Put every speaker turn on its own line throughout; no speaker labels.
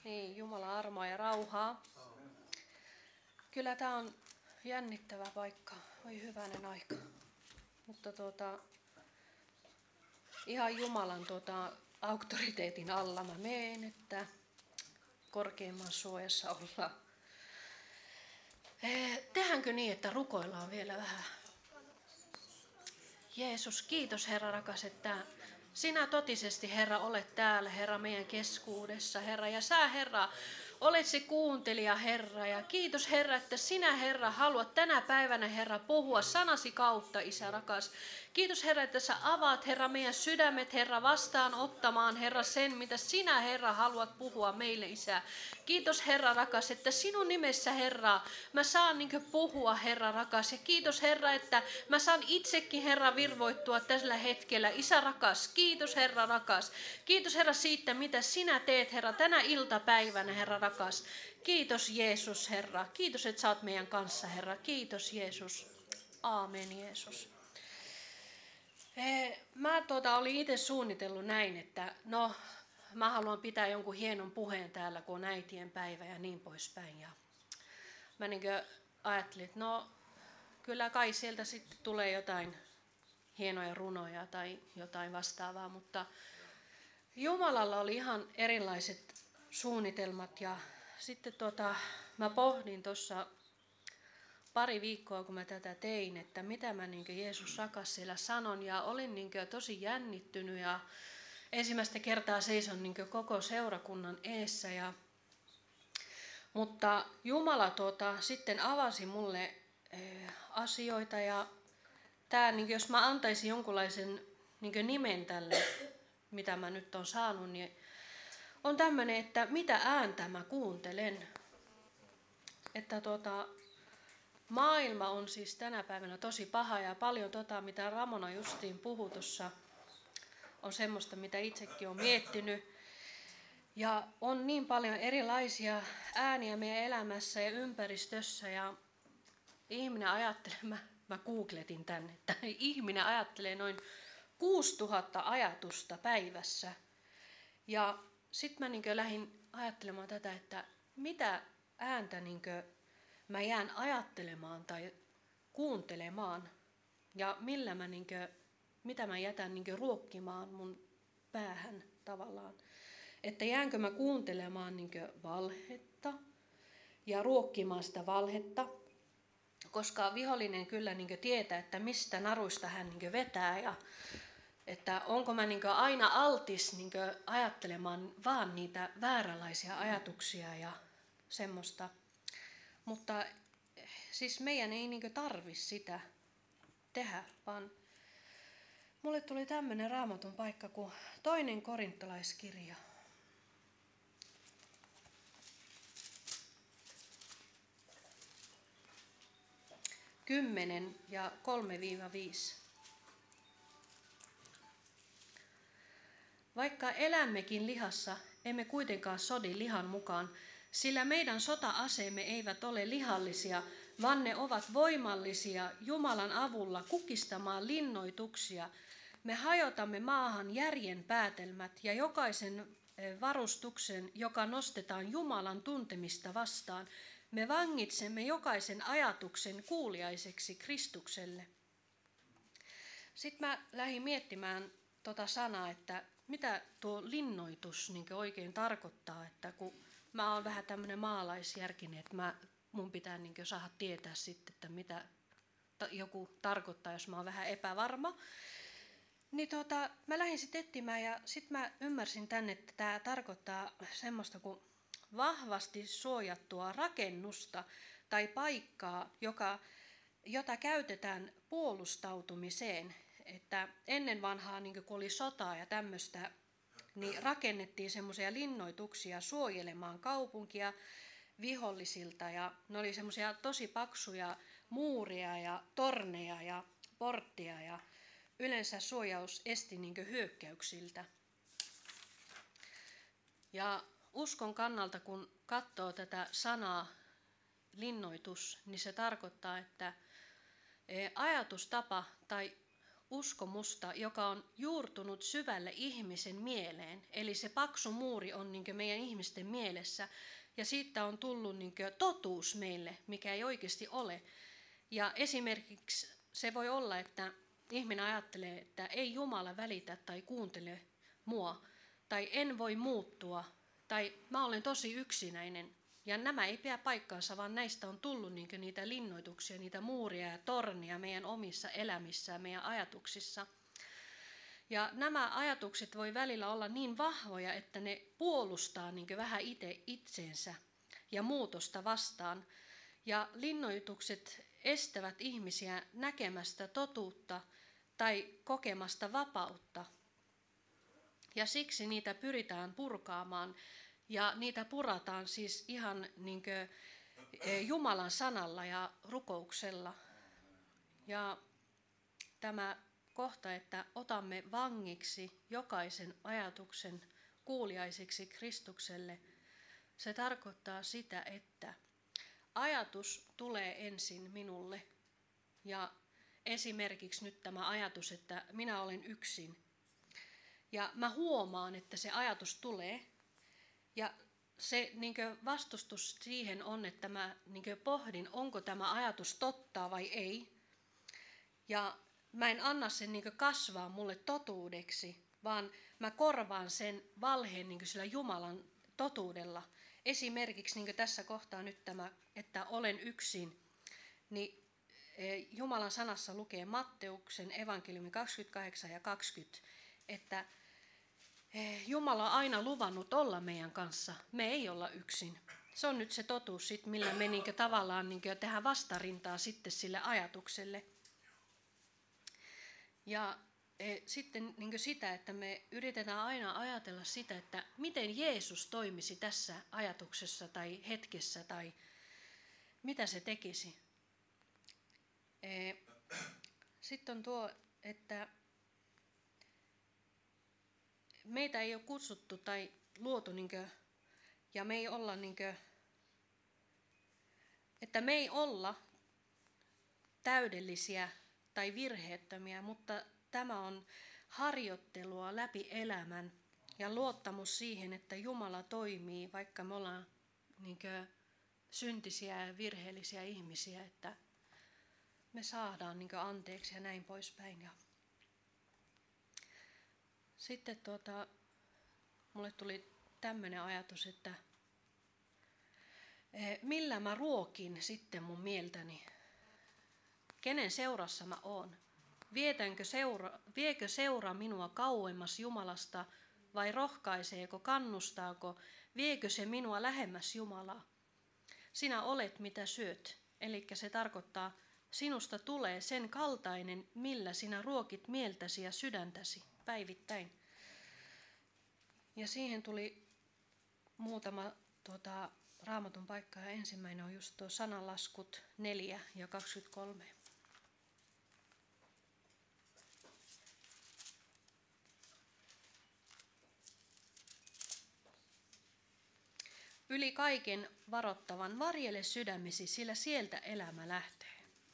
Niin, Jumalan armoa ja rauhaa. Kyllä tämä on jännittävä paikka. Oi hyvänen aika. Mutta ihan Jumalan auktoriteetin alla mä meen, että korkeimman suojassa ollaan. Tehdäänkö niin, että rukoillaan vielä vähän? Jeesus, kiitos Herra rakas, että sinä totisesti Herra olet täällä, Herra meidän keskuudessa, Herra. Ja sä Herra olet se kuuntelija, Herra. Ja kiitos Herra, että sinä Herra haluat tänä päivänä Herra puhua sanasi kautta, Isä rakas. Kiitos Herra, että sä avaat Herra meidän sydämet Herra vastaan ottamaan Herra sen, mitä sinä Herra haluat puhua meille Isä. Kiitos Herra rakas, että sinun nimessä Herra mä saan puhua Herra rakas. Ja kiitos Herra, että mä saan itsekin Herra virvoittua tällä hetkellä. Isä rakas, kiitos Herra rakas. Kiitos Herra siitä, mitä sinä teet Herra tänä iltapäivänä Herra rakas. Kiitos Jeesus Herra. Kiitos, että sä oot meidän kanssa Herra. Kiitos Jeesus. Aamen Jeesus. Mä olin itse suunnitellut näin, että mä haluan pitää jonkun hienon puheen täällä, kun on äitien päivä ja niin poispäin. Ja mä ajattelin, että kyllä kai sieltä sitten tulee jotain hienoja runoja tai jotain vastaavaa, mutta Jumalalla oli ihan erilaiset suunnitelmat ja sitten mä pohdin tuossa pari viikkoa, kun mä tätä tein, että mitä mä Jeesus rakas siellä sanon ja olin tosi jännittynyt ja ensimmäistä kertaa seison koko seurakunnan eessä. Mutta Jumala sitten avasi mulle asioita ja tää, jos mä antaisin jonkunlaisen nimen tälle, mitä mä nyt on saanut, niin on tämmöinen, että mitä ääntä mä kuuntelen. Että maailma on siis tänä päivänä tosi paha ja paljon mitä Ramona justiin puhui tuossa, on semmoista, mitä itsekin olen miettinyt. Ja on niin paljon erilaisia ääniä meidän elämässä ja ympäristössä ja ihminen ajattelee, mä googletin tänne, että ihminen ajattelee noin 6000 ajatusta päivässä. Ja sitten mä lähdin ajattelemaan tätä, että mitä ääntä mä jään ajattelemaan tai kuuntelemaan ja millä mitä mä jätän ruokkimaan mun päähän tavallaan. Että jäänkö mä kuuntelemaan valhetta ja ruokkimaan sitä valhetta, koska vihollinen kyllä tietää, että mistä naruista hän vetää ja että onko mä aina altis ajattelemaan vaan niitä vääränlaisia ajatuksia ja semmoista. Mutta siis meidän ei tarvitse sitä tehdä, vaan mulle tuli tämmöinen Raamatun paikka kuin 2. Korintolaiskirja. Kymmenen ja 3-5. Vaikka elämmekin lihassa, emme kuitenkaan sodi lihan mukaan, sillä meidän sota-aseemme eivät ole lihallisia, vaan ne ovat voimallisia Jumalan avulla kukistamaan linnoituksia. Me hajotamme maahan järjen päätelmät ja jokaisen varustuksen, joka nostetaan Jumalan tuntemista vastaan. Me vangitsemme jokaisen ajatuksen kuuliaiseksi Kristukselle. Sitten mä lähdin miettimään sanaa, että mitä tuo linnoitus oikein tarkoittaa, että kun mä oon vähän tämmöinen maalaisjärkinen, että mun pitää saada tietää sitten, että mitä joku tarkoittaa, jos mä oon vähän epävarma. Niin mä lähdin sitten etsimään ja sitten mä ymmärsin tänne, että tämä tarkoittaa semmoista kuin vahvasti suojattua rakennusta tai paikkaa, jota käytetään puolustautumiseen. Että ennen vanhaa, kun oli sotaa ja tämmöistä, niin rakennettiin semmoisia linnoituksia suojelemaan kaupunkia vihollisilta. Ja ne oli semmoisia tosi paksuja muureja ja torneja ja porttia ja yleensä suojaus esti hyökkäyksiltä. Ja uskon kannalta, kun katsoo tätä sanaa linnoitus, niin se tarkoittaa, että ajatustapa tai uskomusta, joka on juurtunut syvälle ihmisen mieleen. Eli se paksu muuri on niin kuin meidän ihmisten mielessä. Ja siitä on tullut niin kuin totuus meille, mikä ei oikeasti ole. Ja esimerkiksi se voi olla, että ihminen ajattelee, että ei Jumala välitä tai kuuntele mua. Tai en voi muuttua. Tai mä olen tosi yksinäinen. Ja nämä ei pidä paikkaansa, vaan näistä on tullut niin kuin niitä linnoituksia, niitä muuria ja tornia meidän omissa elämissä ja meidän ajatuksissa. Ja nämä ajatukset voi välillä olla niin vahvoja, että ne puolustaa niin kuin vähän itseensä ja muutosta vastaan. Ja linnoitukset estävät ihmisiä näkemästä totuutta tai kokemasta vapautta. Ja siksi niitä pyritään purkaamaan. Ja niitä purataan siis ihan niin kuin Jumalan sanalla ja rukouksella. Ja tämä kohta, että otamme vangiksi jokaisen ajatuksen kuuliaiseksi Kristukselle, se tarkoittaa sitä, että ajatus tulee ensin minulle. Ja esimerkiksi nyt tämä ajatus, että minä olen yksin. Ja mä huomaan, että se ajatus tulee. Ja se niin kuin vastustus siihen on, että mä niin kuin pohdin, onko tämä ajatus totta vai ei. Ja mä en anna sen niin kuin kasvaa mulle totuudeksi, vaan mä korvaan sen valheen niin kuin sillä Jumalan totuudella. Esimerkiksi niin kuin tässä kohtaa nyt tämä, että olen yksin, niin Jumalan sanassa lukee Matteuksen evankeliumi 28 ja 20, että Jumala on aina luvannut olla meidän kanssa. Me ei olla yksin. Se on nyt se totuus, sit, millä me niin kuin tavallaan niin kuin tehdään vastarintaa sitten sille ajatukselle. Ja sitten niin kuin sitä, että me yritetään aina ajatella sitä, että miten Jeesus toimisi tässä ajatuksessa tai hetkessä tai mitä se tekisi. Sitten on tuo, että meitä ei ole kutsuttu tai luotu, ja me ei olla, että me ei olla täydellisiä tai virheettömiä, mutta tämä on harjoittelua läpi elämän ja luottamus siihen, että Jumala toimii, vaikka me ollaan syntisiä ja virheellisiä ihmisiä, että me saadaan anteeksi ja näin poispäin. Ja sitten mulle tuli tämmöinen ajatus, että millä mä ruokin sitten mun mieltäni, kenen seurassa mä oon. Viekö seura minua kauemmas Jumalasta vai rohkaiseeko, kannustaako, viekö se minua lähemmäs Jumalaa? Sinä olet mitä syöt, eli se tarkoittaa, sinusta tulee sen kaltainen, millä sinä ruokit mieltäsi ja sydäntäsi päivittäin. Ja siihen tuli muutama Raamatun paikka, ja ensimmäinen on just tuo Sananlaskut 4 ja 23. Yli kaiken varottavan varjele sydämesi, sillä sieltä elämä lähtee.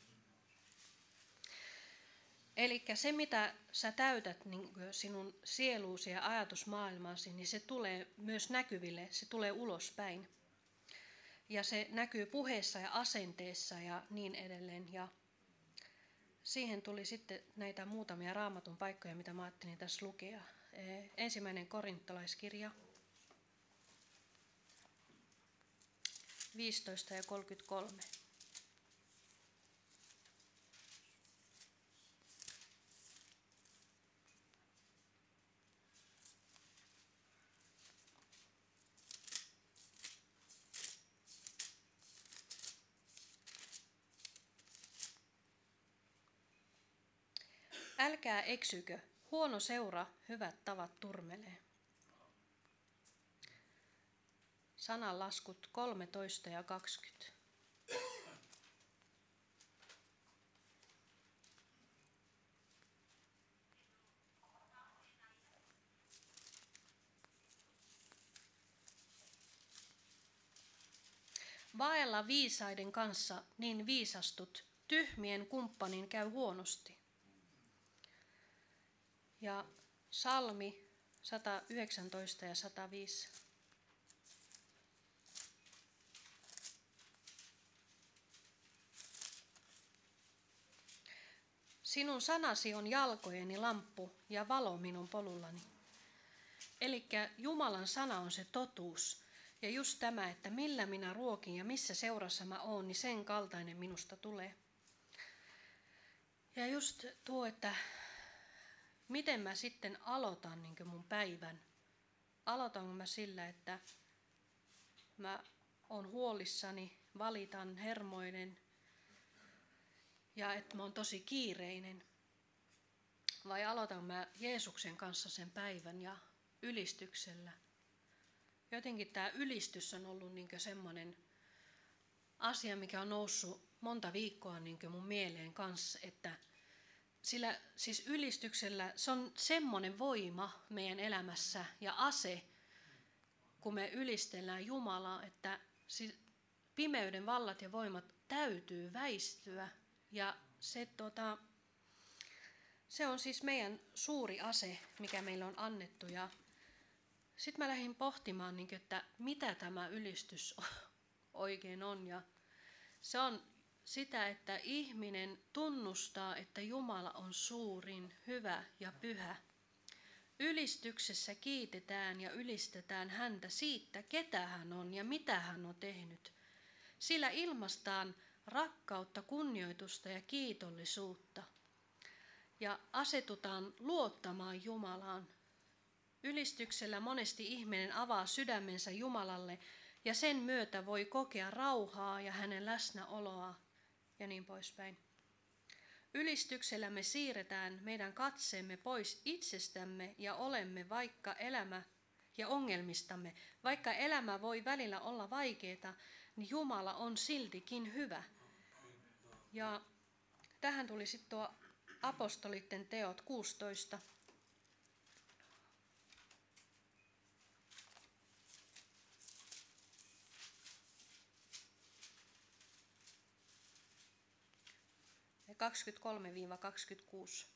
Eli se, mitä sä täytät sinun sieluusi ja ajatusmaailmaasi, niin se tulee myös näkyville, se tulee ulospäin. Ja se näkyy puheessa ja asenteessa ja niin edelleen. Ja siihen tuli sitten näitä muutamia Raamatun paikkoja, mitä mä ajattelin tässä lukea. 1. Korintolaiskirja 15 ja 33. Älkää eksykö, huono seura hyvät tavat turmelee. Sananlaskut 13 ja 20. Vaella viisaiden kanssa niin viisastut, tyhmien kumppanin käy huonosti. Ja Salmi 119 ja 105. Sinun sanasi on jalkojeni lamppu ja valo minun polullani. Elikkä Jumalan sana on se totuus. Ja just tämä, että millä minä ruokin ja missä seurassa mä oon, niin sen kaltainen minusta tulee. Ja just tuo, että miten mä sitten aloitan niin mun päivän. Aloitanko mä sillä, että mä oon huolissani, valitan, hermoinen ja että mä oon tosi kiireinen. Vai aloitan mä Jeesuksen kanssa sen päivän ja ylistyksellä. Jotenkin tämä ylistys on ollut niin semmoinen asia, mikä on noussut monta viikkoa niin mun mieleen kanssa, että sillä siis ylistyksellä se on semmoinen voima meidän elämässä ja ase, kun me ylistellään Jumalaa, että pimeyden vallat ja voimat täytyy väistyä. Ja se on siis meidän suuri ase, mikä meille on annettu. Ja sitten mä lähdin pohtimaan, että mitä tämä ylistys oikein on. Ja se on sitä, että ihminen tunnustaa, että Jumala on suurin, hyvä ja pyhä. Ylistyksessä kiitetään ja ylistetään häntä siitä, ketä hän on ja mitä hän on tehnyt. Sillä ilmaistaan rakkautta, kunnioitusta ja kiitollisuutta. Ja asetutaan luottamaan Jumalaan. Ylistyksellä monesti ihminen avaa sydämensä Jumalalle ja sen myötä voi kokea rauhaa ja hänen läsnäoloa ja niin poispäin. Ylistyksellä me siirretään meidän katseemme pois itsestämme ja olemme vaikka elämä ja ongelmistamme. Vaikka elämä voi välillä olla vaikeaa, niin Jumala on siltikin hyvä. Ja tähän tuli sitten tuo apostolitten teot 16. Ja 23-26.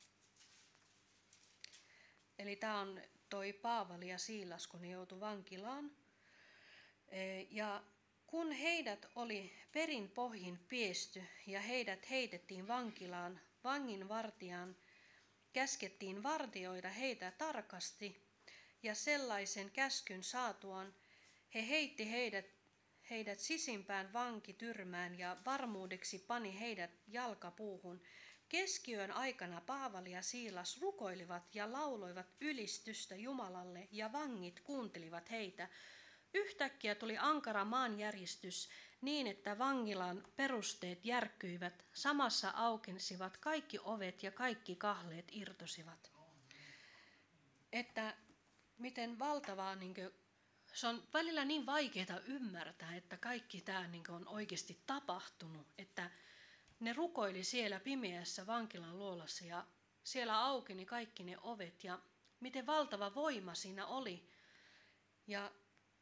Eli tämä on toi Paavali ja Siilas, kun ne joutui vankilaan. Ja kun heidät oli perin pohjin piesty ja heidät heitettiin vankilaan, vanginvartijan käskettiin vartioida heitä tarkasti, ja sellaisen käskyn saatuaan he heitti heidät sisimpään vankityrmään ja varmuudeksi pani heidät jalkapuuhun. Keskiyön aikana Paavali ja Siilas rukoilivat ja lauloivat ylistystä Jumalalle ja vangit kuuntelivat heitä. Yhtäkkiä tuli ankara maanjäristys niin, että vankilan perusteet järkkyivät. Samassa aukensivat kaikki ovet ja kaikki kahleet irtosivat. Että miten valtavaa, se on välillä niin vaikeaa ymmärtää, että kaikki tämä on oikeasti tapahtunut. Että ne rukoili siellä pimeässä vankilan luolassa ja siellä aukeni kaikki ne ovet ja miten valtava voima siinä oli. Ja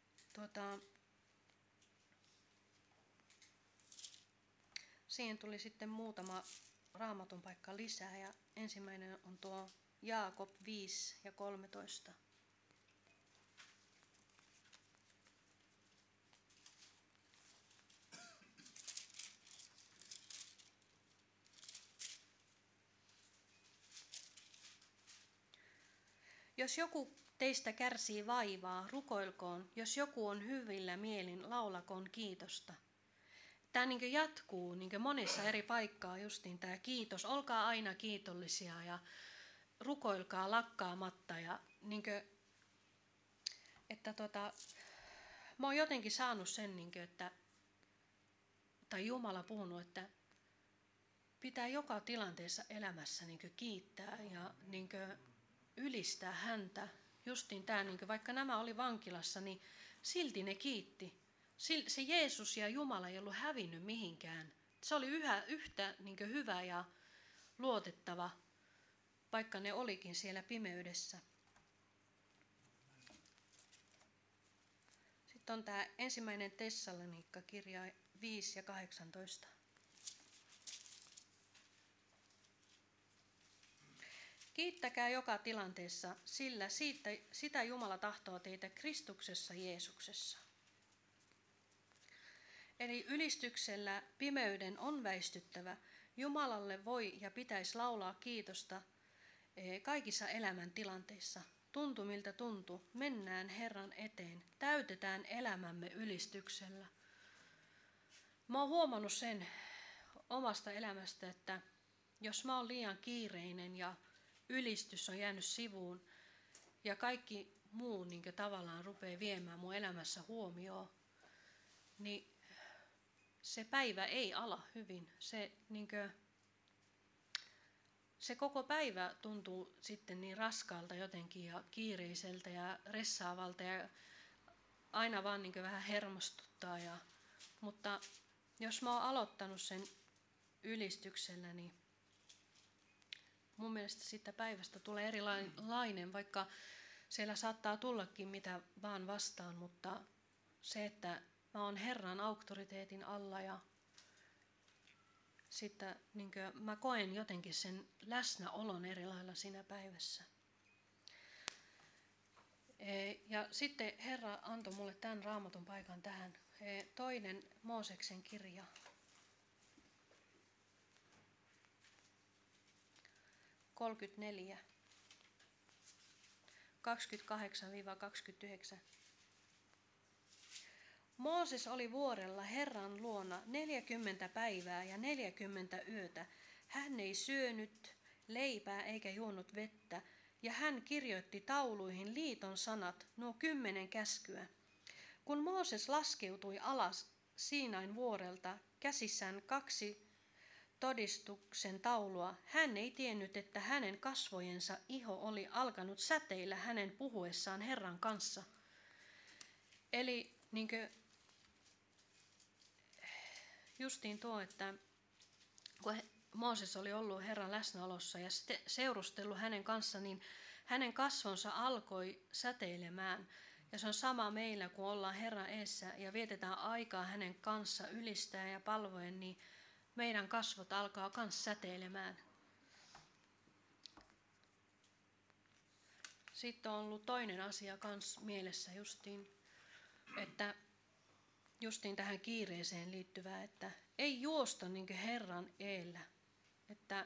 siihen tuli sitten muutama raamatun paikka lisää ja ensimmäinen on tuo Jaakob 5 ja 13. Jos joku teistä kärsii vaivaa, rukoilkoon. Jos joku on hyvillä mielin, laulakoon kiitosta. Tämä jatkuu monessa eri paikkaa justiin tämä kiitos. Olkaa aina kiitollisia ja rukoilkaa lakkaamatta. Ja mä oon jotenkin saanut sen, tai Jumala puhunut, että pitää joka tilanteessa elämässä kiittää ja ylistää häntä. Justiin tämä, vaikka nämä oli vankilassa, niin silti ne kiitti. Se Jeesus ja Jumala ei ollut hävinnyt mihinkään. Se oli yhtä hyvä ja luotettava, vaikka ne olikin siellä pimeydessä. Sitten on tämä 1. Tessalonikka-kirja 5 ja 18. Kiittäkää joka tilanteessa, sillä sitä Jumala tahtoo teitä Kristuksessa Jeesuksessa. Eli ylistyksellä pimeyden on väistyttävä. Jumalalle voi ja pitäisi laulaa kiitosta kaikissa elämän tilanteissa. Tuntu miltä tuntuu, mennään Herran eteen, täytetään elämämme ylistyksellä. Mä oon huomannut sen omasta elämästä, että jos mä oon liian kiireinen ja ylistys on jäänyt sivuun ja kaikki muu niin tavallaan rupeaa viemään mun elämässä huomioon, niin se päivä ei ala hyvin. Se koko päivä tuntuu sitten niin raskaalta jotenkin ja kiireiseltä ja ressaavalta ja aina vaan vähän hermostuttaa. Mutta jos mä oon aloittanut sen ylistyksellä, niin mun mielestä siitä päivästä tulee erilainen, vaikka siellä saattaa tullakin mitä vaan vastaan, mutta se, että mä oon Herran auktoriteetin alla ja sitten mä koen jotenkin sen läsnäolon eri lailla siinä päivässä. Ja sitten Herra antoi mulle tämän raamatun paikan tähän. 2. Mooseksen kirja. 34. 28-29. Mooses oli vuorella Herran luona 40 päivää ja 40 yötä. Hän ei syönyt leipää eikä juonut vettä, ja hän kirjoitti tauluihin liiton sanat, nuo 10 käskyä. Kun Mooses laskeutui alas Siinain vuorelta, käsissään 2 todistuksen taulua, hän ei tiennyt, että hänen kasvojensa iho oli alkanut säteillä hänen puhuessaan Herran kanssa. Eli justiin tuo, että kun Mooses oli ollut Herran läsnäolossa ja seurustellut hänen kanssa, niin hänen kasvonsa alkoi säteilemään. Ja se on sama meillä, kun ollaan Herran edessä ja vietetään aikaa hänen kanssa ylistää ja palvoen, niin meidän kasvot alkaa myös säteilemään. Sitten on ollut toinen asia myös mielessä justiin tähän kiireeseen liittyvää, että ei juosta Herran eellä. Että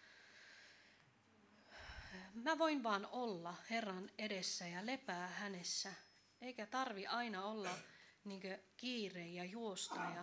mä voin vaan olla Herran edessä ja lepää hänessä, eikä tarvi aina olla kiire ja juosta.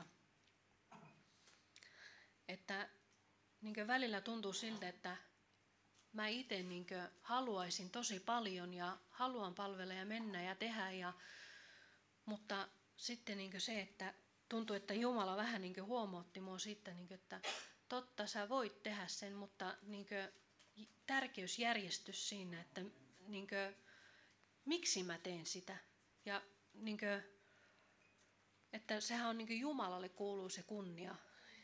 Että välillä tuntuu siltä, että mä itse haluaisin tosi paljon ja haluan palvella ja mennä ja tehdä, mutta sitten se, että tuntuu, että Jumala vähän huomautti mua siitä, että totta sä voit tehdä sen, mutta tärkeysjärjestys siinä, että miksi mä teen sitä. Ja että sehän on Jumalalle kuuluu se kunnia.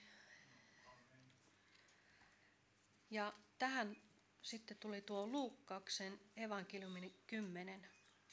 Ja tähän sitten tuli tuo Luukkauksen evankeliumin 10.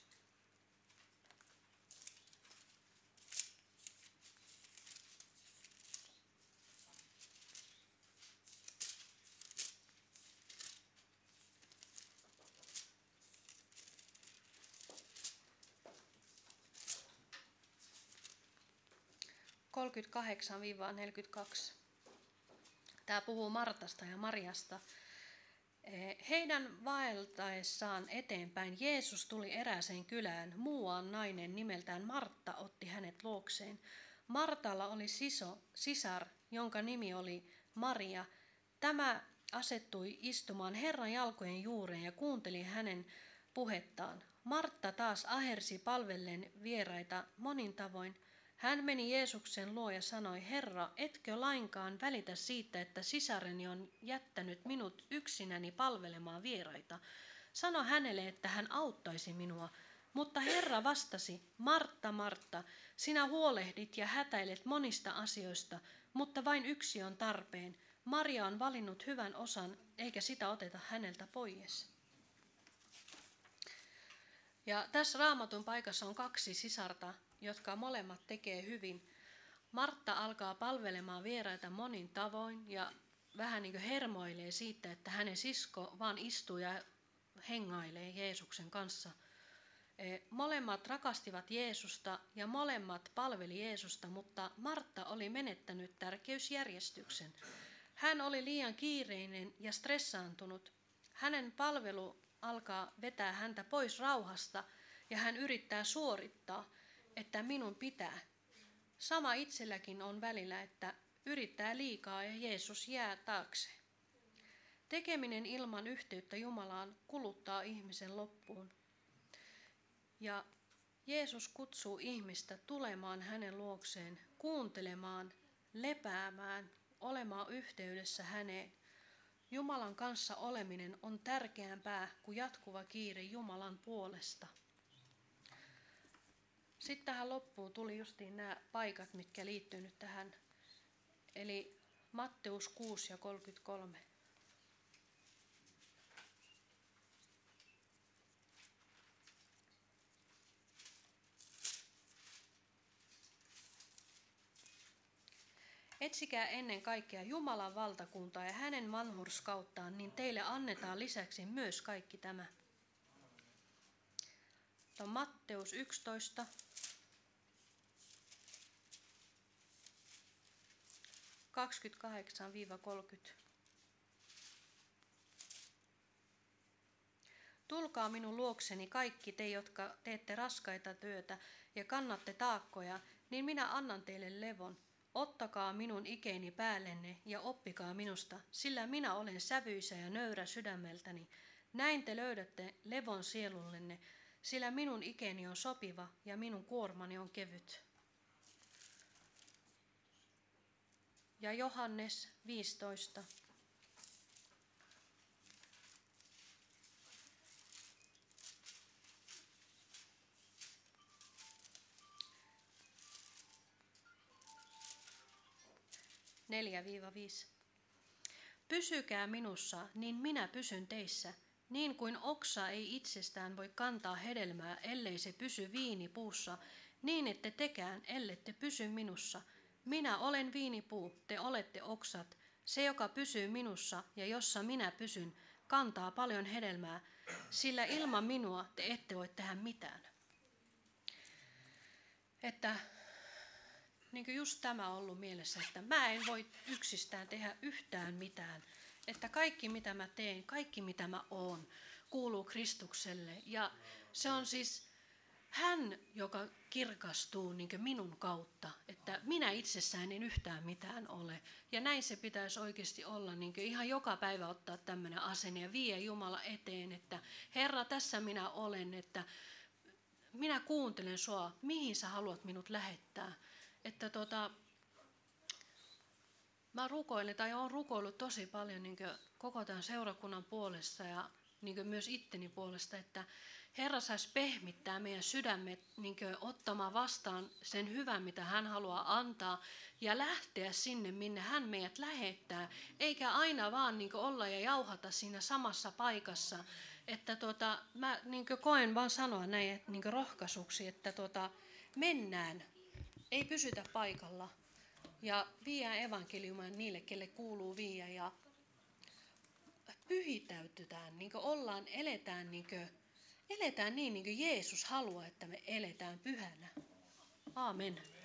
(38-42). Tämä puhuu Martasta ja Mariasta. Heidän vaeltaessaan eteenpäin Jeesus tuli erääseen kylään. Muuan nainen nimeltään Martta otti hänet luokseen. Martalla oli sisar, jonka nimi oli Maria. Tämä asettui istumaan Herran jalkojen juureen ja kuunteli hänen puhettaan. Martta taas ahersi palvellen vieraita monin tavoin. Hän meni Jeesuksen luo ja sanoi, Herra, etkö lainkaan välitä siitä, että sisareni on jättänyt minut yksinäni palvelemaan vieraita? Sano hänelle, että hän auttaisi minua. Mutta Herra vastasi, Martta, Martta, sinä huolehdit ja hätäilet monista asioista, mutta vain yksi on tarpeen. Maria on valinnut hyvän osan, eikä sitä oteta häneltä pois. Ja tässä Raamatun paikassa on 2 sisarta, jotka molemmat tekee hyvin. Martta alkaa palvelemaan vieraita monin tavoin ja vähän niin kuin hermoilee siitä, että hänen sisko vaan istuu ja hengailee Jeesuksen kanssa. Molemmat rakastivat Jeesusta ja molemmat palveli Jeesusta, mutta Martta oli menettänyt tärkeysjärjestyksen. Hän oli liian kiireinen ja stressaantunut. Hänen palvelu alkaa vetää häntä pois rauhasta ja hän yrittää suorittaa, että minun pitää. Sama itselläkin on välillä, että yrittää liikaa ja Jeesus jää taakse. Tekeminen ilman yhteyttä Jumalaan kuluttaa ihmisen loppuun. Ja Jeesus kutsuu ihmistä tulemaan hänen luokseen, kuuntelemaan, lepäämään, olemaan yhteydessä häneen. Jumalan kanssa oleminen on tärkeämpää kuin jatkuva kiire Jumalan puolesta. Sitten tähän loppuun tuli justiin nämä paikat, mitkä liittyy nyt tähän. Eli Matteus 6 ja 33. Etsikää ennen kaikkea Jumalan valtakuntaa ja hänen vanhurskauttaan, niin teille annetaan lisäksi myös kaikki tämä. On Matteus 11. (28–30). Tulkaa minun luokseni kaikki te, jotka teette raskaita työtä ja kannatte taakkoja, niin minä annan teille levon. Ottakaa minun ikeeni päällenne ja oppikaa minusta, sillä minä olen sävyisä ja nöyrä sydämeltäni. Näin te löydätte levon sielullenne, sillä minun ikeeni on sopiva ja minun kuormani on kevyt. Ja Johannes 15. (4–5). Pysykää minussa, niin minä pysyn teissä. Niin kuin oksa ei itsestään voi kantaa hedelmää, ellei se pysy viinipuussa, niin ette tekään, ellette pysy minussa. Minä olen viinipuu, te olette oksat. Se, joka pysyy minussa ja jossa minä pysyn, kantaa paljon hedelmää, sillä ilman minua te ette voi tehdä mitään. Että niin kuin just tämä on ollut mielessä, että mä en voi yksistään tehdä yhtään mitään. Että kaikki mitä mä teen, kaikki mitä mä oon, kuuluu Kristukselle. Ja se on siis hän, joka kirkastuu niin kuin minun kautta, että minä itsessään en yhtään mitään ole. Ja näin se pitäisi oikeasti olla, niin kuin ihan joka päivä ottaa tämmöinen asenne ja vie Jumala eteen, että Herra, tässä minä olen, että minä kuuntelen sua, mihin sä haluat minut lähettää. Että mä rukoilen tai olen rukoillut tosi paljon niin kuin koko tämän seurakunnan puolesta ja niin kuin myös itteni puolesta, että Herra saisi pehmittää meidän sydämet niin kuin ottamaan vastaan sen hyvän, mitä hän haluaa antaa ja lähteä sinne, minne hän meidät lähettää, eikä aina vaan niin kuin olla ja jauhata siinä samassa paikassa. Että mä niin kuin koen vaan sanoa näin niin kuin rohkaisuksi, että mennään, ei pysytä paikalla ja viedään evankeliumia niille, kelle kuuluu viedä ja pyhitäytytään, niin kuin ollaan, eletään niin kuin Jeesus haluaa, että me eletään pyhänä. Aamen.